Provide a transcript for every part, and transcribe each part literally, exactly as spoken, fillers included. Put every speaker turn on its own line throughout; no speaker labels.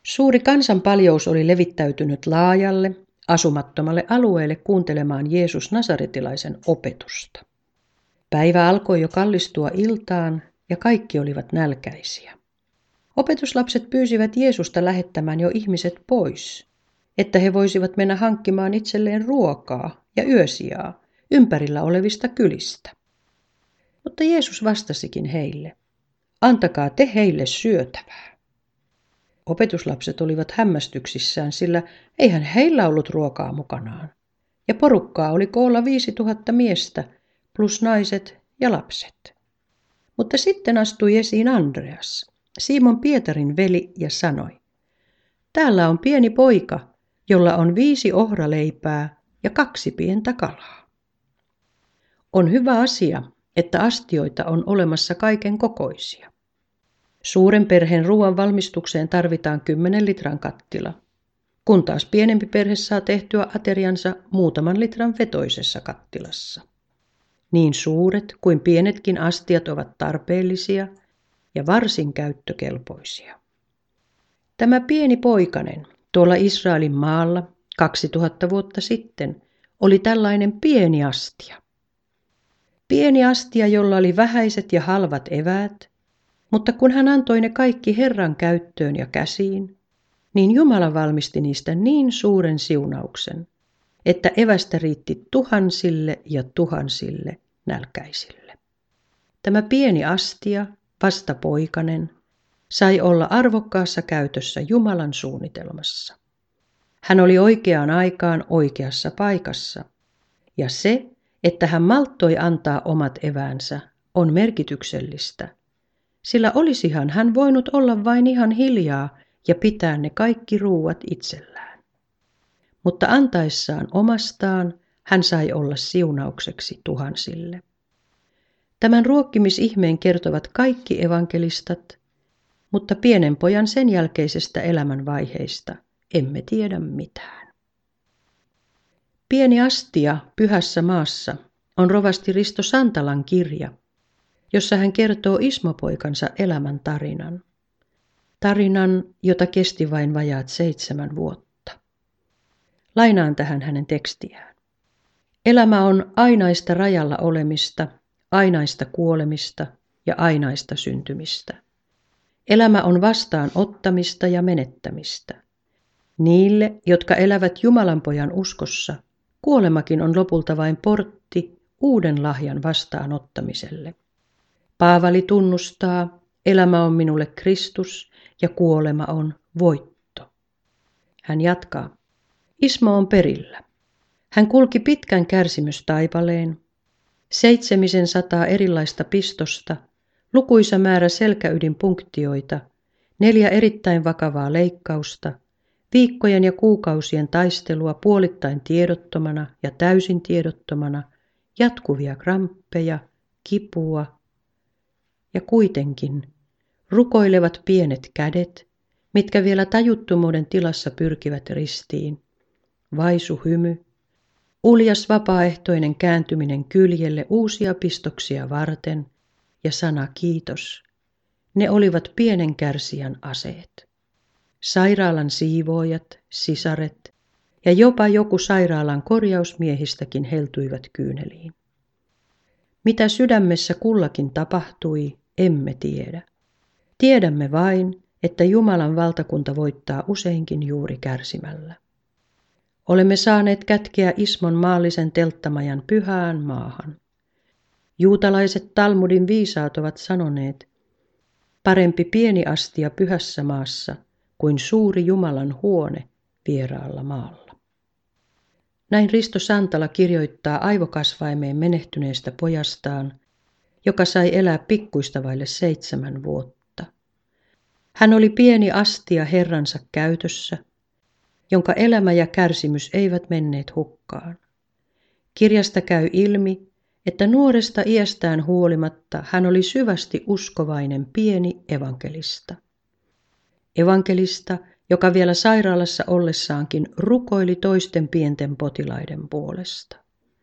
Suuri kansanpaljous oli levittäytynyt laajalle, asumattomalle alueelle kuuntelemaan Jeesus Nasaretilaisen opetusta. Päivä alkoi jo kallistua iltaan ja kaikki olivat nälkäisiä. Opetuslapset pyysivät Jeesusta lähettämään jo ihmiset pois, että he voisivat mennä hankkimaan itselleen ruokaa ja yösijaa ympärillä olevista kylistä. Mutta Jeesus vastasikin heille, antakaa te heille syötävää. Opetuslapset olivat hämmästyksissään, sillä eihän heillä ollut ruokaa mukanaan. Ja porukkaa oli koolla viisi tuhatta miestä, plus naiset ja lapset. Mutta sitten astui esiin Andreas, Simon Pietarin veli, ja sanoi, täällä on pieni poika, jolla on viisi ohraleipää ja kaksi pientä kalaa. On hyvä asia, että astioita on olemassa kaiken kokoisia. Suuren perheen ruoan valmistukseen tarvitaan kymmenen litran kattila, kun taas pienempi perhe saa tehtyä ateriansa muutaman litran vetoisessa kattilassa. Niin suuret kuin pienetkin astiat ovat tarpeellisia ja varsin käyttökelpoisia. Tämä pieni poikanen tuolla Israelin maalla kaksituhatta vuotta sitten oli tällainen pieni astia. Pieni astia, jolla oli vähäiset ja halvat eväät, mutta kun hän antoi ne kaikki Herran käyttöön ja käsiin, niin Jumala valmisti niistä niin suuren siunauksen, että evästä riitti tuhansille ja tuhansille nälkäisille. Tämä pieni astia, vasta poikanen, sai olla arvokkaassa käytössä Jumalan suunnitelmassa. Hän oli oikeaan aikaan oikeassa paikassa, ja se, että hän malttoi antaa omat eväänsä, on merkityksellistä, sillä olisihan hän voinut olla vain ihan hiljaa ja pitää ne kaikki ruuat itsellään. Mutta antaessaan omastaan hän sai olla siunaukseksi tuhansille. Tämän ruokkimisihmeen kertovat kaikki evankelistat, mutta pienen pojan sen jälkeisestä elämänvaiheista emme tiedä mitään. Pieni astia pyhässä maassa on rovasti Risto Santalan kirja, jossa hän kertoo Ismo-poikansa elämän tarinan. Tarinan, jota kesti vain vajaat seitsemän vuotta. Lainaan tähän hänen tekstiään. Elämä on ainaista rajalla olemista, ainaista kuolemista ja ainaista syntymistä. Elämä on vastaanottamista ja menettämistä. Niille, jotka elävät Jumalan pojan uskossa, kuolemakin on lopulta vain portti uuden lahjan vastaanottamiselle. Paavali tunnustaa, elämä on minulle Kristus ja kuolema on voitto. Hän jatkaa, Ismo on perillä. Hän kulki pitkän kärsimystaipaleen, seitsemisen sataa erilaista pistosta, lukuisa määrä selkäydinpunktioita, neljä erittäin vakavaa leikkausta, viikkojen ja kuukausien taistelua puolittain tiedottomana ja täysin tiedottomana, jatkuvia kramppeja, kipua ja kuitenkin rukoilevat pienet kädet, mitkä vielä tajuttomuuden tilassa pyrkivät ristiin, vaisu hymy, uljas vapaaehtoinen kääntyminen kyljelle uusia pistoksia varten ja sana kiitos, ne olivat pienen kärsijän aseet. Sairaalan siivoojat, sisaret ja jopa joku sairaalan korjausmiehistäkin heltyivät kyyneliin. Mitä sydämessä kullakin tapahtui, emme tiedä. Tiedämme vain, että Jumalan valtakunta voittaa useinkin juuri kärsimällä. Olemme saaneet kätkeä Ismon maallisen telttamajan pyhään maahan. Juutalaiset Talmudin viisaat ovat sanoneet, parempi pieni astia pyhässä maassa kuin suuri Jumalan huone vieraalla maalla. Näin Risto Santala kirjoittaa aivokasvaimeen menehtyneestä pojastaan, joka sai elää pikkuista vaille seitsemän vuotta. Hän oli pieni astia Herransa käytössä, jonka elämä ja kärsimys eivät menneet hukkaan. Kirjasta käy ilmi, että nuoresta iästään huolimatta hän oli syvästi uskovainen pieni evankelista. Evankelista, joka vielä sairaalassa ollessaankin rukoili toisten pienten potilaiden puolesta.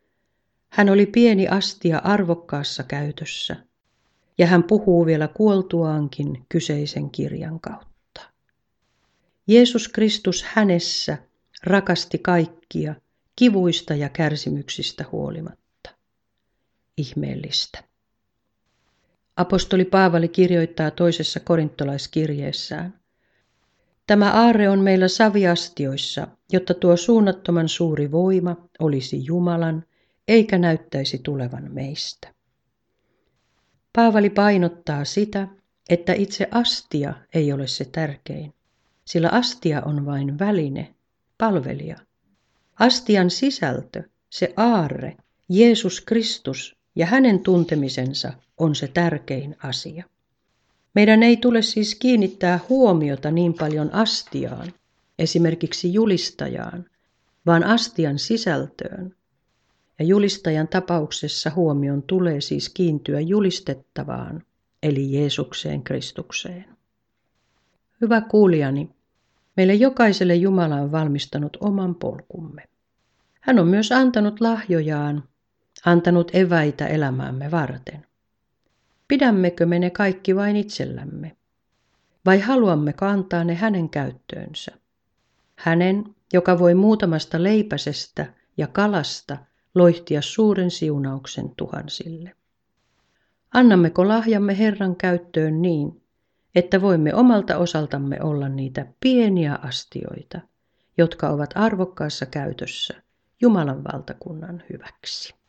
Hän oli pieni astia arvokkaassa käytössä, ja hän puhuu vielä kuoltuaankin kyseisen kirjan kautta. Jeesus Kristus hänessä rakasti kaikkia kivuista ja kärsimyksistä huolimatta. Ihmeellistä. Apostoli Paavali kirjoittaa toisessa korintolaiskirjeessään: Tämä aarre on meillä saviastioissa, jotta tuo suunnattoman suuri voima olisi Jumalan, eikä näyttäisi tulevan meistä. Paavali painottaa sitä, että itse astia ei ole se tärkein, sillä astia on vain väline, palvelija. Astian sisältö, se aarre, Jeesus Kristus ja hänen tuntemisensa on se tärkein asia. Meidän ei tule siis kiinnittää huomiota niin paljon astiaan, esimerkiksi julistajaan, vaan astian sisältöön. Ja julistajan tapauksessa huomion tulee siis kiintyä julistettavaan, eli Jeesukseen Kristukseen. Hyvä kuulijani, meille jokaiselle Jumala on valmistanut oman polkumme. Hän on myös antanut lahjojaan, antanut eväitä elämäämme varten. Pidämmekö me ne kaikki vain itsellämme? Vai haluammeko antaa ne hänen käyttöönsä? Hänen, joka voi muutamasta leipäsestä ja kalasta loihtia suuren siunauksen tuhansille. Annammeko lahjamme Herran käyttöön niin, että voimme omalta osaltamme olla niitä pieniä astioita, jotka ovat arvokkaassa käytössä Jumalan valtakunnan hyväksi.